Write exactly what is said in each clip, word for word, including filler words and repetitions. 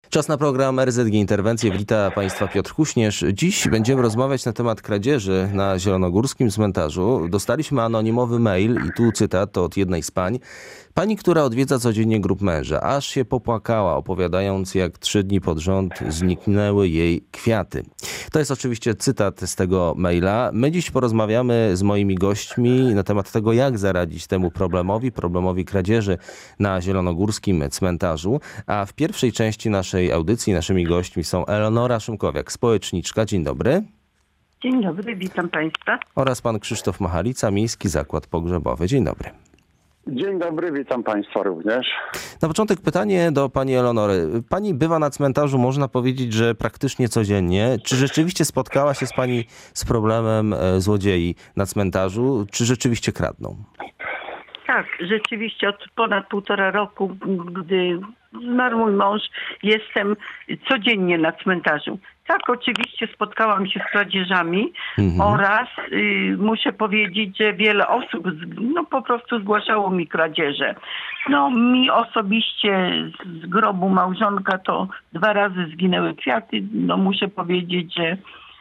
Czas na program R Z G Interwencje. Wita Państwa Piotr Kuśnierz. Dziś będziemy rozmawiać na temat kradzieży na zielonogórskim cmentarzu. Dostaliśmy anonimowy mail i tu cytat od jednej z pań. Pani, która odwiedza codziennie grób męża, aż się popłakała, opowiadając, jak trzy dni pod rząd zniknęły jej kwiaty. To jest oczywiście cytat z tego maila. My dziś porozmawiamy z moimi gośćmi na temat tego, jak zaradzić temu problemowi, problemowi kradzieży na zielonogórskim cmentarzu. A w pierwszej części naszej audycji naszymi gośćmi są Eleonora Szymkowiak, społeczniczka. Dzień dobry. Dzień dobry, witam Państwa. Oraz pan Krzysztof Machalica, Miejski Zakład Pogrzebowy. Dzień dobry. Dzień dobry, witam Państwa również. Na początek pytanie do pani Eleonory. Pani bywa na cmentarzu, można powiedzieć, że praktycznie codziennie. Czy rzeczywiście spotkała się z pani z problemem złodziei na cmentarzu? Czy rzeczywiście kradną? Tak, rzeczywiście od ponad półtora roku, gdy zmarł mój mąż, jestem codziennie na cmentarzu. Tak, oczywiście spotkałam się z kradzieżami mhm. oraz y, muszę powiedzieć, że wiele osób no, po prostu zgłaszało mi kradzieże. No mi osobiście z grobu małżonka to dwa razy zginęły kwiaty. No muszę powiedzieć, że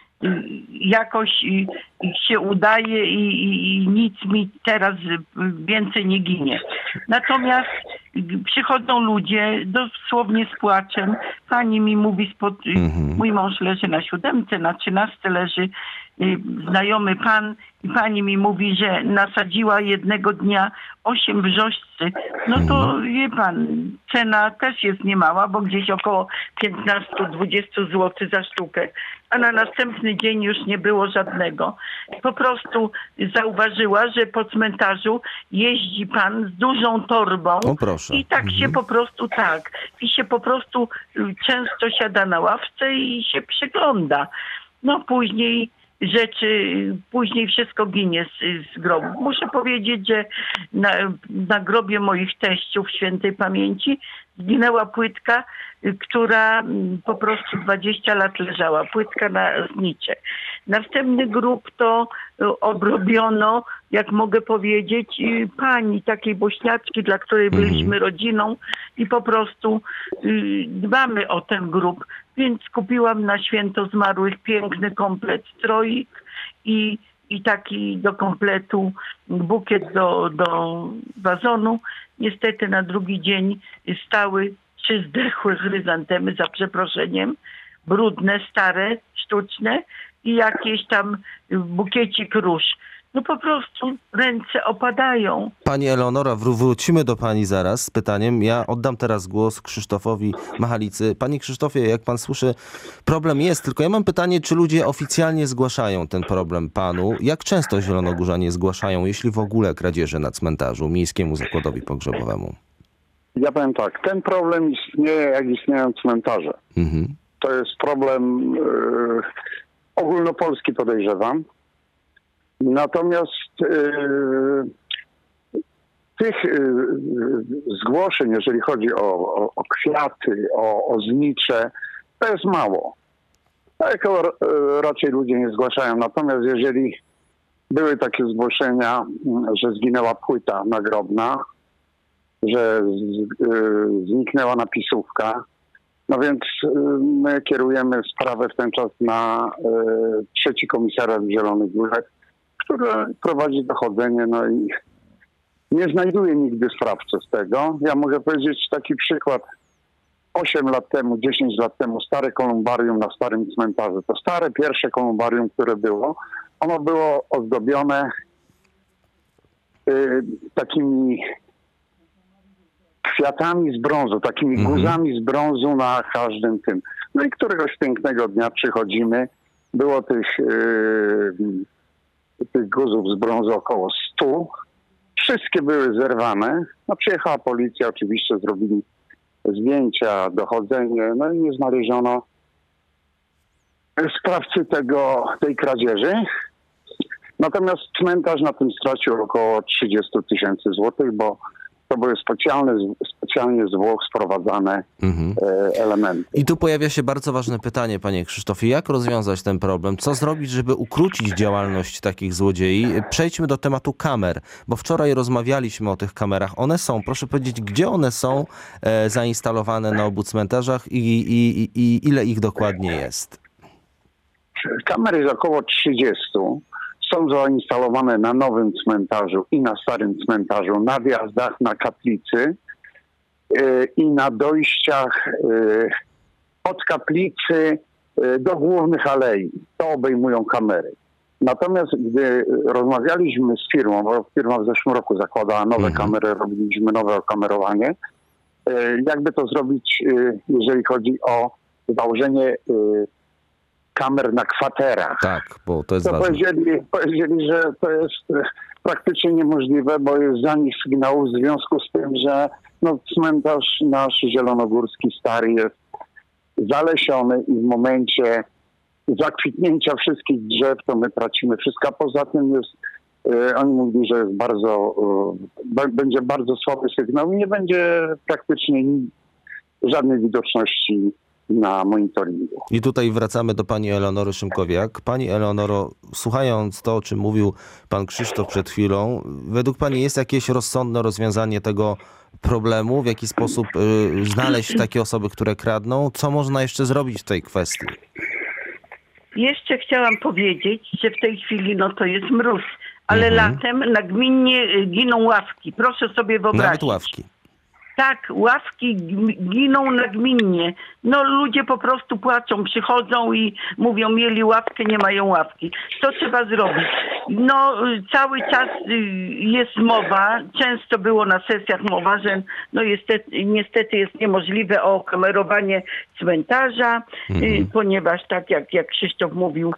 jakoś się udaje i, i, i nic mi teraz więcej nie ginie. Natomiast przychodzą ludzie dosłownie z płaczem. Pani mi mówi, spod, mm-hmm. mój mąż leży na siódemce, na trzynastce leży znajomy pan i pani mi mówi, że nasadziła jednego dnia osiem wrzoścy. No to wie pan, cena też jest niemała, bo gdzieś około piętnaście do dwudziestu złotych za sztukę. A na następny dzień już nie było żadnego. Po prostu zauważyła, że po cmentarzu jeździ pan z dużą torbą. O, proszę. I tak mhm. się po prostu tak. I się po prostu często siada na ławce i się przygląda. No później rzeczy, później wszystko ginie z, z grobu. Muszę powiedzieć, że na, na grobie moich teściów świętej pamięci zginęła płytka, która po prostu dwadzieścia lat leżała. Płytka na znicze. Następny grób to obrobiono, jak mogę powiedzieć, pani takiej bośniaczki, dla której byliśmy rodziną i po prostu dbamy o ten grób. Więc kupiłam na święto zmarłych piękny komplet stroik i, i taki do kompletu bukiet do, do wazonu. Niestety na drugi dzień stały trzy zdechłe chryzantemy, za przeproszeniem, brudne, stare, sztuczne i jakieś tam bukiecik róż. No po prostu ręce opadają. Pani Eleonora, wró- wrócimy do pani zaraz z pytaniem. Ja oddam teraz głos Krzysztofowi Machalicy. Panie Krzysztofie, jak pan słyszy, problem jest, tylko ja mam pytanie, czy ludzie oficjalnie zgłaszają ten problem panu? Jak często zielonogórzanie zgłaszają, jeśli w ogóle, kradzieże na cmentarzu Miejskiemu Zakładowi Pogrzebowemu? Ja powiem tak, ten problem istnieje, jak istnieją cmentarze. Mhm. To jest problem yy, ogólnopolski, podejrzewam. Natomiast yy, tych yy, zgłoszeń, jeżeli chodzi o, o, o kwiaty, o, o znicze, to jest mało. Tak yy, raczej ludzie nie zgłaszają. Natomiast jeżeli były takie zgłoszenia, że zginęła płyta nagrobna, że z, yy, zniknęła napisówka, no więc yy, my kierujemy sprawę w ten czas na yy, trzeci komisariat w Zielonych Górach, który prowadzi dochodzenie, no i nie znajduje nigdy sprawcy z tego. Ja mogę powiedzieć taki przykład. osiem lat temu, dziesięć lat temu stare kolumbarium na starym cmentarzu. To stare pierwsze kolumbarium, które było, ono było ozdobione yy, takimi kwiatami z brązu, takimi mhm. guzami z brązu na każdym tym. No i któregoś pięknego dnia przychodzimy, było tych, yy, tych guzów z brązu około stu. Wszystkie były zerwane. No przyjechała policja, oczywiście zrobili zdjęcia, dochodzenie, no i nie znaleziono sprawcy tego, tej kradzieży. Natomiast cmentarz na tym stracił około trzydzieści tysięcy złotych, bo to były specjalne, specjalnie z Włoch sprowadzane mhm. elementy. I tu pojawia się bardzo ważne pytanie, panie Krzysztofie. Jak rozwiązać ten problem? Co zrobić, żeby ukrócić działalność takich złodziei? Przejdźmy do tematu kamer, bo wczoraj rozmawialiśmy o tych kamerach. One są, proszę powiedzieć, gdzie one są e, zainstalowane na obu cmentarzach i, i, i, i ile ich dokładnie jest? Kamer jest około trzydzieści. Są zainstalowane na nowym cmentarzu i na starym cmentarzu, na wjazdach, na kaplicy yy, i na dojściach yy, od kaplicy yy, do głównych alei. To obejmują kamery. Natomiast gdy rozmawialiśmy z firmą, bo firma w zeszłym roku zakładała nowe mhm. kamery, robiliśmy nowe okamerowanie, yy, jakby to zrobić, yy, jeżeli chodzi o założenie yy, kamer na kwaterach. Tak, bo to jest to ważne. Powiedzieli, powiedzieli, że to jest praktycznie niemożliwe, bo jest za nich sygnałów w związku z tym, że no, cmentarz nasz zielonogórski stary jest zalesiony i w momencie zakwitnięcia wszystkich drzew to my tracimy wszystko. A poza tym jest, y, oni mówili, że jest bardzo, y, będzie bardzo słaby sygnał i nie będzie praktycznie żadnej widoczności na monitoringu. I tutaj wracamy do pani Eleonory Szymkowiak. Pani Eleonoro, słuchając to, o czym mówił pan Krzysztof przed chwilą, według pani jest jakieś rozsądne rozwiązanie tego problemu? W jaki sposób y, znaleźć takie osoby, które kradną? Co można jeszcze zrobić w tej kwestii? Jeszcze chciałam powiedzieć, że w tej chwili no to jest mróz, ale mhm. latem nagminnie giną ławki. Proszę sobie wyobrazić. Nawet ławki. Tak, ławki giną nagminnie. No ludzie po prostu płaczą, przychodzą i mówią, mieli ławkę, nie mają ławki. Co trzeba zrobić? No cały czas jest mowa, często było na sesjach mowa, że no niestety, niestety jest niemożliwe okamerowanie cmentarza, mhm. ponieważ tak jak, jak Krzysztof mówił,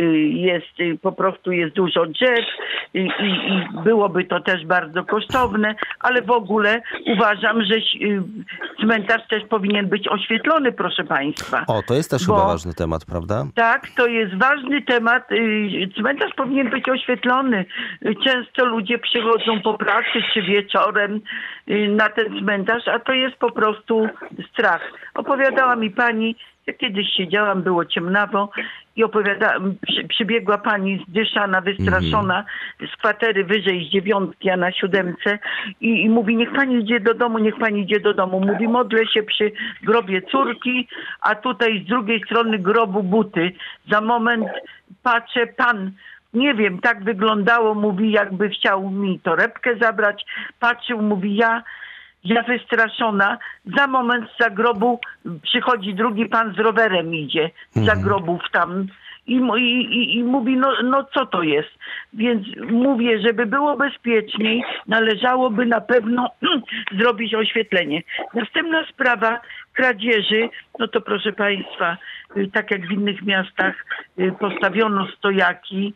jest po prostu jest dużo drzew i, i byłoby to też bardzo kosztowne, ale w ogóle uważam, że cmentarz też powinien być oświetlony, proszę państwa. O, to jest też Bo, chyba ważny temat, prawda? Tak, to jest ważny temat. Cmentarz powinien być oświetlony. Często ludzie przychodzą po pracy czy wieczorem na ten cmentarz, a to jest po prostu strach. Opowiadała mi pani, ja kiedyś siedziałam, było ciemnawo i opowiadałam, przy, przybiegła pani zdyszana, wystraszona mm. z kwatery wyżej z dziewiątki, a na siódemce i, i mówi, niech pani idzie do domu, niech pani idzie do domu. Mówi, modlę się przy grobie córki, a tutaj z drugiej strony grobu buty. Za moment patrzę, pan, nie wiem, tak wyglądało, mówi, jakby chciał mi torebkę zabrać. Patrzył, mówi, ja Ja wystraszona, za moment za grobu przychodzi drugi pan z rowerem, idzie za mhm. grobów tam i, i, i mówi, no, no co to jest? Więc mówię, żeby było bezpieczniej, należałoby na pewno zrobić oświetlenie. Następna sprawa kradzieży, no to proszę państwa, tak jak w innych miastach postawiono stojaki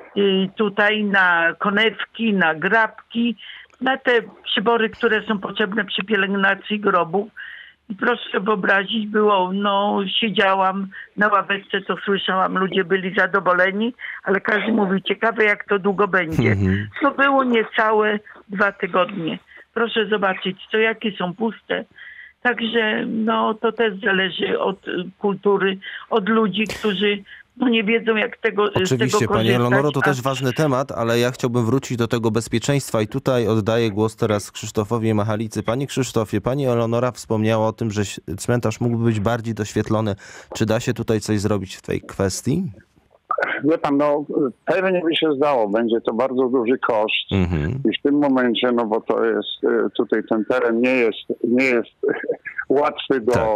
tutaj na konewki, na grabki, na te przybory, które są potrzebne przy pielęgnacji grobów. I proszę wyobrazić, było, no siedziałam na ławeczce, to słyszałam, ludzie byli zadowoleni, ale każdy mówił, ciekawe jak to długo będzie. Mm-hmm. To było niecałe dwa tygodnie. Proszę zobaczyć, stojaki są puste. Także no to też zależy od kultury, od ludzi, którzy no nie wiedzą, jak tego, Oczywiście, z tego korzystać. Pani Eleonoro, to a... też ważny temat, ale ja chciałbym wrócić do tego bezpieczeństwa i tutaj oddaję głos teraz Krzysztofowi Machalicy. Panie Krzysztofie, pani Eleonora wspomniała o tym, że cmentarz mógłby być bardziej doświetlony. Czy da się tutaj coś zrobić w tej kwestii? Wie pan, no pewnie by się zdało, będzie to bardzo duży koszt mhm. i w tym momencie, no bo to jest, tutaj ten teren nie jest, nie jest łatwy do... Tak.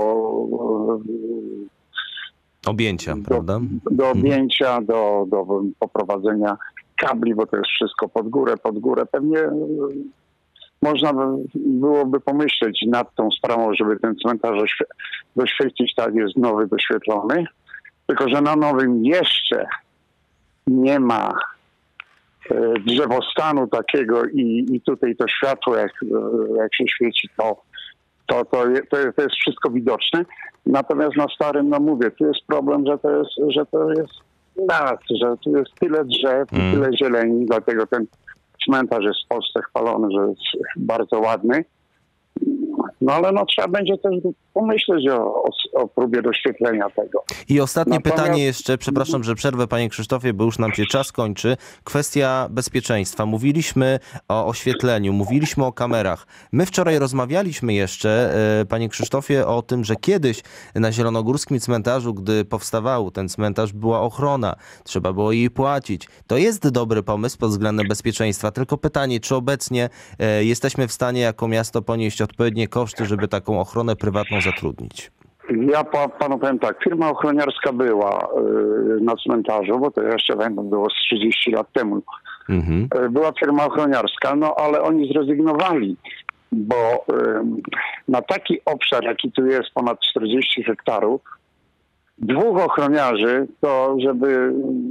Objęcia, do, prawda? Do objęcia, hmm. do, do poprowadzenia kabli, bo to jest wszystko pod górę, pod górę. Pewnie można byłoby pomyśleć nad tą sprawą, żeby ten cmentarz doświetlić, tak jest nowy, doświetlony. Tylko że na nowym jeszcze nie ma drzewostanu takiego i, i tutaj to światło, jak, jak się świeci, to To, to, to, jest, to jest wszystko widoczne. Natomiast na starym, no mówię, tu jest problem, że to jest, że to jest las, że tu jest tyle drzew, mm. tyle zieleni, dlatego ten cmentarz jest w Polsce chwalony, że jest bardzo ładny. no ale no trzeba będzie też pomyśleć o, o, o próbie doświetlenia tego. I ostatnie Natomiast... pytanie jeszcze, przepraszam, że przerwę panie Krzysztofie, bo już nam się czas kończy. Kwestia bezpieczeństwa. Mówiliśmy o oświetleniu, mówiliśmy o kamerach. My wczoraj rozmawialiśmy jeszcze, panie Krzysztofie, o tym, że kiedyś na zielonogórskim cmentarzu, gdy powstawał ten cmentarz, była ochrona. Trzeba było jej płacić. To jest dobry pomysł pod względem bezpieczeństwa. Tylko pytanie, czy obecnie e, jesteśmy w stanie jako miasto ponieść odpowiednie koszty, żeby taką ochronę prywatną zatrudnić? Ja pa, panu powiem tak, firma ochroniarska była y, na cmentarzu, bo to jeszcze pamiętam, było z trzydzieści lat temu. Mhm. Y, była firma ochroniarska, no ale oni zrezygnowali, bo y, na taki obszar, jaki tu jest, ponad czterdzieści hektarów, dwóch ochroniarzy, to żeby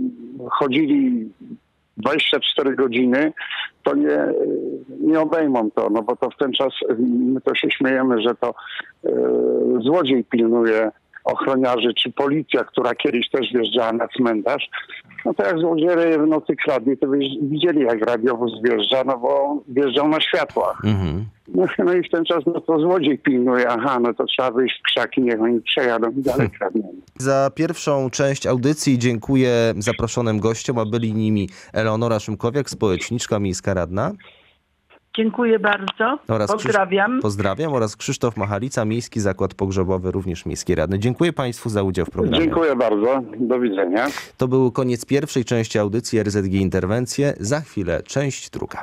chodzili dwadzieścia cztery godziny, to nie, nie obejmą to, no bo to w ten czas, my to się śmiejemy, że to e, złodziej pilnuje ochroniarzy, czy policja, która kiedyś też wjeżdżała na cmentarz. No to jak złodzieje w nocy kradli, to byś widzieli, jak radiowóz wjeżdża, no bo wjeżdżał na światłach. Mhm. No, no i w ten czas no to złodziej pilnuje, aha, no to trzeba wyjść w krzaki, niech oni przejadą i dalej kradną. Za pierwszą część audycji dziękuję zaproszonym gościom, a byli nimi Eleonora Szymkowiak, społeczniczka miejska radna. Dziękuję bardzo. Oraz pozdrawiam. Krzysz... Pozdrawiam oraz Krzysztof Machalica, Miejski Zakład Pogrzebowy, również miejski radny. Dziękuję państwu za udział w programie. Dziękuję bardzo. Do widzenia. To był koniec pierwszej części audycji R Z G Interwencje. Za chwilę część druga.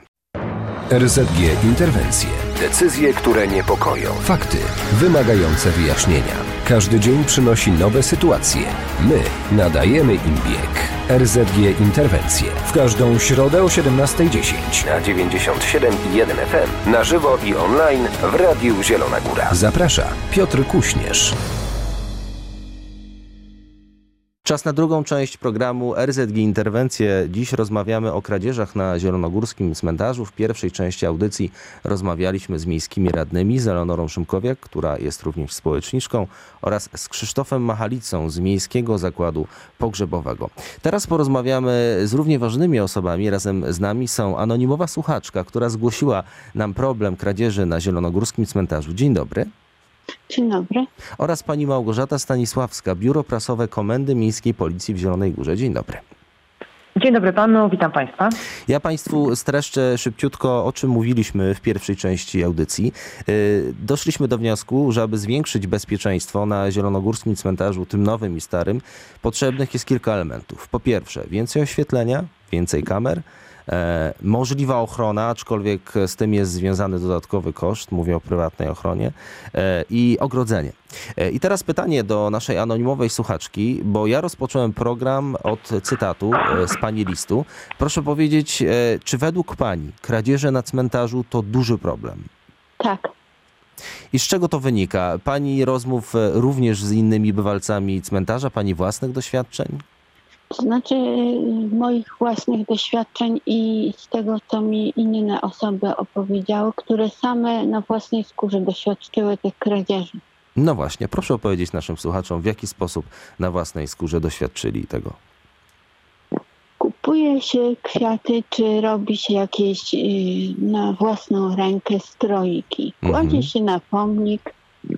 R Z G Interwencje. Decyzje, które niepokoją. Fakty wymagające wyjaśnienia. Każdy dzień przynosi nowe sytuacje. My nadajemy im bieg. R Z G Interwencje. W każdą środę o siedemnasta dziesięć. Na dziewięćdziesiąt siedem i jeden F M. Na żywo i online w Radiu Zielona Góra. Zaprasza Piotr Kuśnierz. Czas na drugą część programu R Z G Interwencje. Dziś rozmawiamy o kradzieżach na zielonogórskim cmentarzu. W pierwszej części audycji rozmawialiśmy z miejskimi radnymi, z Eleonorą Szymkowiak, która jest również społeczniczką, oraz z Krzysztofem Machalicą z Miejskiego Zakładu Pogrzebowego. Teraz porozmawiamy z równie ważnymi osobami. Razem z nami są anonimowa słuchaczka, która zgłosiła nam problem kradzieży na zielonogórskim cmentarzu. Dzień dobry. Dzień dobry. Oraz pani Małgorzata Stanisławska, Biuro Prasowe Komendy Miejskiej Policji w Zielonej Górze. Dzień dobry. Dzień dobry panu, witam państwa. Ja państwu streszczę szybciutko, o czym mówiliśmy w pierwszej części audycji. Doszliśmy do wniosku, że aby zwiększyć bezpieczeństwo na zielonogórskim cmentarzu, tym nowym i starym, potrzebnych jest kilka elementów. Po pierwsze, więcej oświetlenia, więcej kamer, E, możliwa ochrona, aczkolwiek z tym jest związany dodatkowy koszt, mówię o prywatnej ochronie, e, i ogrodzenie. E, I teraz pytanie do naszej anonimowej słuchaczki, bo ja rozpocząłem program od cytatu e, z pani listu. Proszę powiedzieć, e, czy według pani kradzieże na cmentarzu to duży problem? Tak. I z czego to wynika? Pani rozmów również z innymi bywalcami cmentarza, pani własnych doświadczeń? To znaczy moich własnych doświadczeń i z tego, co mi inne osoby opowiedziały, które same na własnej skórze doświadczyły tych kradzieży. No właśnie, proszę opowiedzieć naszym słuchaczom, w jaki sposób na własnej skórze doświadczyli tego. Kupuje się kwiaty, czy robi się jakieś na własną rękę stroiki. Kładzie mhm. się na pomnik.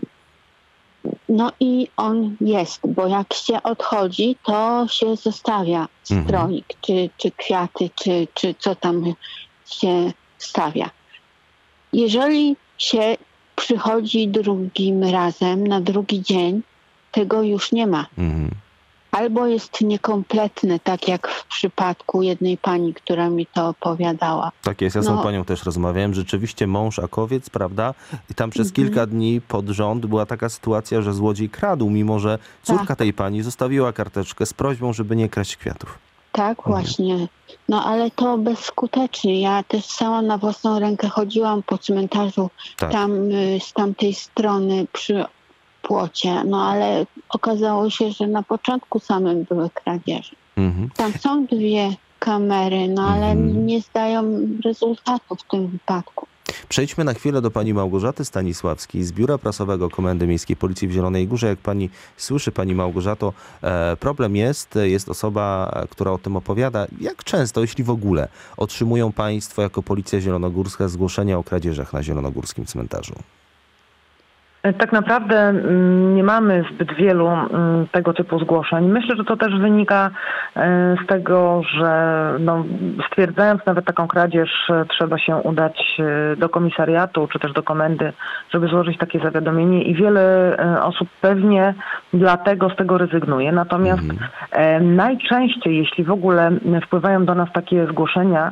No i on jest, bo jak się odchodzi, to się zostawia stroik, mhm. czy, czy kwiaty, czy, czy co tam się stawia. Jeżeli się przychodzi drugim razem, na drugi dzień, tego już nie ma. Mhm. Albo jest niekompletne, tak jak w przypadku jednej pani, która mi to opowiadała. Tak jest, ja z tą no. panią też rozmawiałem. Rzeczywiście mąż Akowiec, prawda? I tam przez mhm. kilka dni pod rząd była taka sytuacja, że złodziej kradł, mimo że córka tak. tej pani zostawiła karteczkę z prośbą, żeby nie kraść kwiatów. Tak, mhm. właśnie. No ale to bezskutecznie. Ja też sama na własną rękę chodziłam po cmentarzu tak. tam z tamtej strony przy płocie, no ale okazało się, że na początku samym były kradzieże. Mhm. Tam są dwie kamery, no ale mhm. nie zdają rezultatu w tym wypadku. Przejdźmy na chwilę do pani Małgorzaty Stanisławskiej z Biura Prasowego Komendy Miejskiej Policji w Zielonej Górze. Jak pani słyszy, pani Małgorzato, e, problem jest, jest osoba, która o tym opowiada. Jak często, jeśli w ogóle, otrzymują państwo jako Policja Zielonogórska zgłoszenia o kradzieżach na zielonogórskim cmentarzu? Tak naprawdę nie mamy zbyt wielu tego typu zgłoszeń. Myślę, że to też wynika z tego, że no, stwierdzając nawet taką kradzież, trzeba się udać do komisariatu czy też do komendy, żeby złożyć takie zawiadomienie i wiele osób pewnie dlatego z tego rezygnuje. Natomiast mhm. najczęściej, jeśli w ogóle wpływają do nas takie zgłoszenia,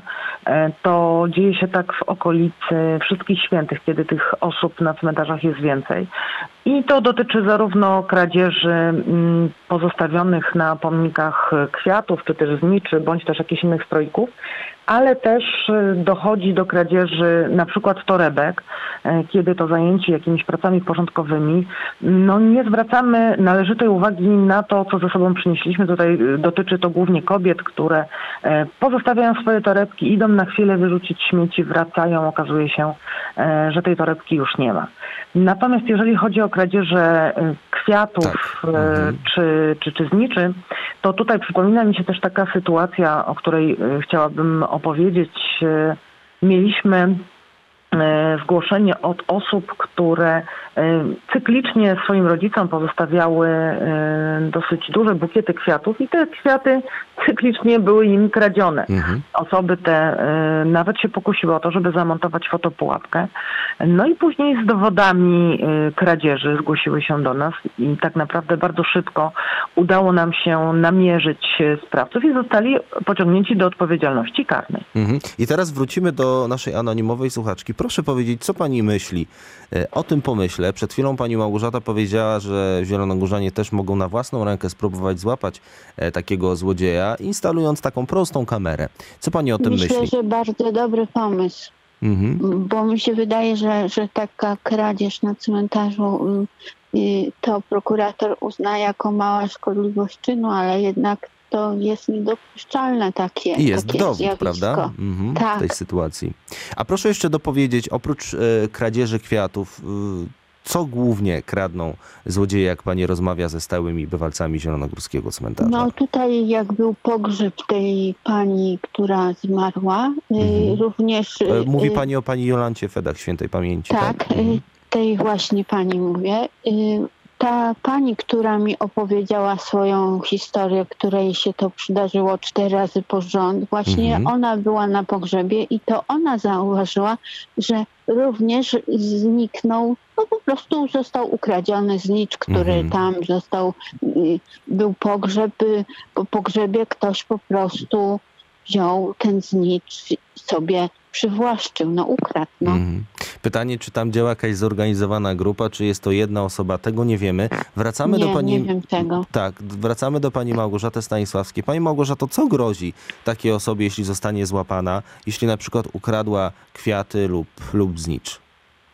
to dzieje się tak w okolicy Wszystkich Świętych, kiedy tych osób na cmentarzach jest więcej. I to dotyczy zarówno kradzieży pozostawionych na pomnikach kwiatów, czy też zniczy, bądź też jakichś innych strojków, ale też dochodzi do kradzieży na przykład torebek, kiedy to zajęci jakimiś pracami porządkowymi, no nie zwracamy należytej uwagi na to, co ze sobą przynieśliśmy. Tutaj dotyczy to głównie kobiet, które pozostawiają swoje torebki, idą na chwilę wyrzucić śmieci, wracają, okazuje się, że tej torebki już nie ma. Natomiast jeżeli chodzi o kradzieże kwiatów tak. mhm. czy, czy, czy zniczy, to tutaj przypomina mi się też taka sytuacja, o której chciałabym opowiedzieć. Mieliśmy zgłoszenie od osób, które cyklicznie swoim rodzicom pozostawiały dosyć duże bukiety kwiatów i te kwiaty cyklicznie były im kradzione. Mhm. Osoby te nawet się pokusiły o to, żeby zamontować fotopułapkę. No i później z dowodami kradzieży zgłosiły się do nas i tak naprawdę bardzo szybko udało nam się namierzyć sprawców i zostali pociągnięci do odpowiedzialności karnej. Mhm. I teraz wrócimy do naszej anonimowej słuchaczki. Proszę powiedzieć, co pani myśli o tym pomyśle? Przed chwilą pani Małgorzata powiedziała, że zielonogórzanie też mogą na własną rękę spróbować złapać takiego złodzieja, instalując taką prostą kamerę. Co pani o tym Myślę, myśli? Myślę, że bardzo dobry pomysł. Mhm. Bo mi się wydaje, że, że taka kradzież na cmentarzu to prokurator uzna jako mała szkodliwość czynu, ale jednak to jest niedopuszczalne takie I jest takie dowód, zjawisko. prawda? Mhm, tak. W tej sytuacji. A proszę jeszcze dopowiedzieć, oprócz e, kradzieży kwiatów, e, co głównie kradną złodzieje, jak pani rozmawia ze stałymi bywalcami zielonogórskiego cmentarza? No tutaj jak był pogrzeb tej pani, która zmarła, mhm. również... E, mówi pani o pani Jolancie Fedach, świętej pamięci. Tak, tak? Mhm. tej właśnie pani mówię. Ta pani, która mi opowiedziała swoją historię, której się to przydarzyło cztery razy pod rząd, właśnie mhm. ona była na pogrzebie i to ona zauważyła, że również zniknął, no po prostu został ukradziony znicz, który mhm. tam został, był pogrzeb, po pogrzebie ktoś po prostu wziął ten znicz sobie przywłaszczył, no ukradł. No. Mhm. Pytanie, czy tam działa jakaś zorganizowana grupa, czy jest to jedna osoba, tego nie wiemy. Wracamy nie, do pani... nie wiem tego. Tak, wracamy do pani Małgorzaty Stanisławskiej. Pani Małgorzato, co grozi takiej osobie, jeśli zostanie złapana, jeśli na przykład ukradła kwiaty lub, lub znicz?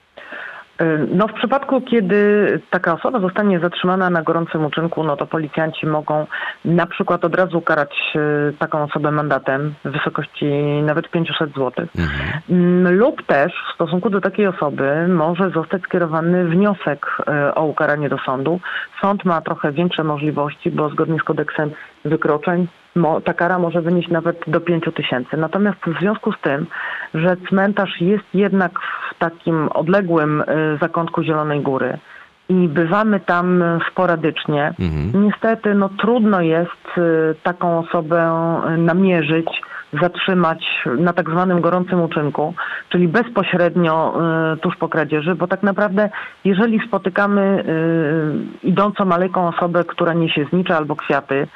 No w przypadku, kiedy taka osoba zostanie zatrzymana na gorącym uczynku, no to policjanci mogą na przykład od razu ukarać taką osobę mandatem w wysokości nawet pięćset złotych. Mhm. Lub też w stosunku do takiej osoby może zostać skierowany wniosek o ukaranie do sądu. Sąd ma trochę większe możliwości, bo zgodnie z kodeksem wykroczeń ta kara może wynieść nawet do pięciu tysięcy. Natomiast w związku z tym, że cmentarz jest jednak w takim odległym zakątku Zielonej Góry i bywamy tam sporadycznie, mhm. niestety no, trudno jest taką osobę namierzyć, zatrzymać na tak zwanym gorącym uczynku, czyli bezpośrednio y, tuż po kradzieży, bo tak naprawdę jeżeli spotykamy y, idącą maleką osobę, która niesie znicze albo kwiaty, y,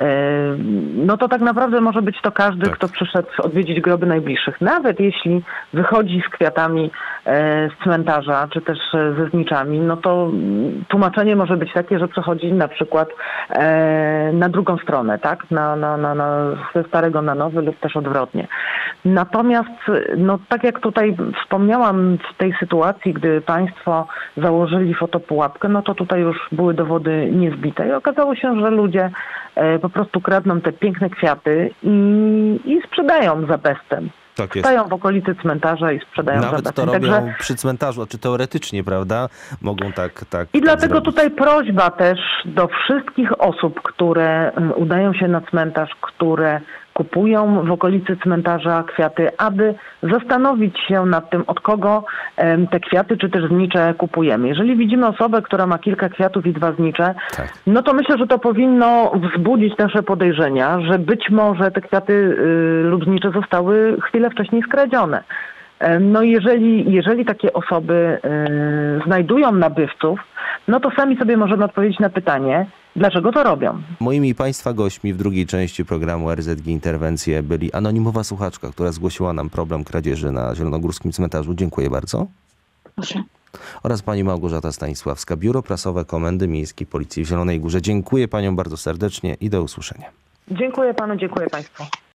no to tak naprawdę może być to każdy, tak. kto przyszedł odwiedzić groby najbliższych. Nawet jeśli wychodzi z kwiatami y, z cmentarza, czy też y, ze zniczami, no to tłumaczenie może być takie, że przechodzi na przykład y, na drugą stronę, tak? Na, na, na, na, ze starego na nowy lub też odwrotnie. Natomiast, no tak jak tutaj wspomniałam w tej sytuacji, gdy państwo założyli fotopułapkę, no to tutaj już były dowody niezbite i okazało się, że ludzie e, po prostu kradną te piękne kwiaty i, i sprzedają za bezcen. Tak jest. Stają w okolicy cmentarza i sprzedają Nawet za to robią Także... przy cmentarzu, czy teoretycznie, prawda? Mogą tak tak. I tak dlatego zrobić. Tutaj prośba też do wszystkich osób, które udają się na cmentarz, które kupują w okolicy cmentarza kwiaty, aby zastanowić się nad tym, od kogo te kwiaty czy też znicze kupujemy. Jeżeli widzimy osobę, która ma kilka kwiatów i dwa znicze, tak. no to myślę, że to powinno wzbudzić nasze podejrzenia, że być może te kwiaty y, lub znicze zostały chwilę wcześniej skradzione. No jeżeli, jeżeli takie osoby y, znajdują nabywców, no to sami sobie możemy odpowiedzieć na pytanie, dlaczego to robią. Moimi Państwa gośćmi w drugiej części programu R Z G Interwencje byli anonimowa słuchaczka, która zgłosiła nam problem kradzieży na zielonogórskim cmentarzu. Dziękuję bardzo. Proszę. Oraz pani Małgorzata Stanisławska, Biuro Prasowe Komendy Miejskiej Policji w Zielonej Górze. Dziękuję paniom bardzo serdecznie i do usłyszenia. Dziękuję panu, dziękuję państwu.